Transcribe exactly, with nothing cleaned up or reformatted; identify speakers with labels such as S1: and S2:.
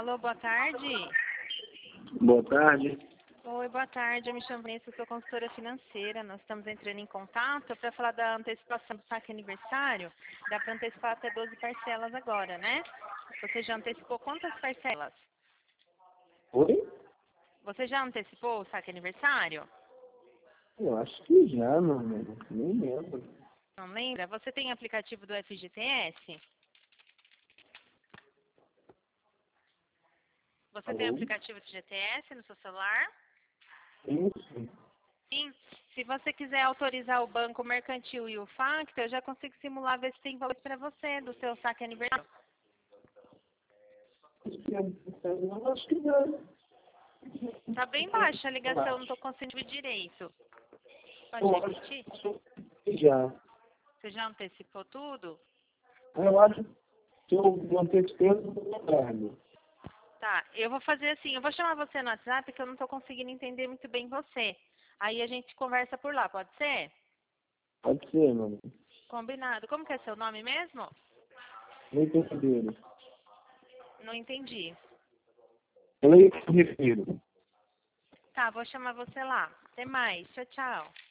S1: Alô, boa tarde.
S2: Boa tarde.
S1: Oi, boa tarde. Eu me chamo Vanessa, sou consultora financeira. Nós estamos entrando em contato para falar da antecipação do saque aniversário. Dá para antecipar até doze parcelas agora, né? Você já antecipou quantas parcelas?
S2: Oi?
S1: Você já antecipou o saque aniversário?
S2: Eu acho que já, mano. Nem lembro.
S1: Não lembra? Você tem aplicativo do F G T S? Você tem
S2: Alô?
S1: aplicativo do F G T S no seu celular?
S2: Isso.
S1: Sim. Se você quiser autorizar o Banco Mercantil e o Facto, eu já consigo simular, ver se tem valor para você do seu saque aniversário.
S2: Eu acho que não.
S1: Tá bem baixa a ligação, não estou conseguindo ouvir direito. Pode
S2: Eu
S1: repetir?
S2: acho que já.
S1: Você já antecipou tudo?
S2: Eu acho que eu antecipei no trabalho.
S1: Tá, eu vou fazer assim, eu vou chamar você no WhatsApp porque eu não estou conseguindo entender muito bem você. Aí a gente conversa por lá, pode ser?
S2: Pode ser, mano.
S1: Combinado. Como que é seu nome mesmo?
S2: Nem perceberam.
S1: Não entendi.
S2: Eu nem refiro.
S1: Tá, vou chamar você lá. Até mais. Tchau, tchau.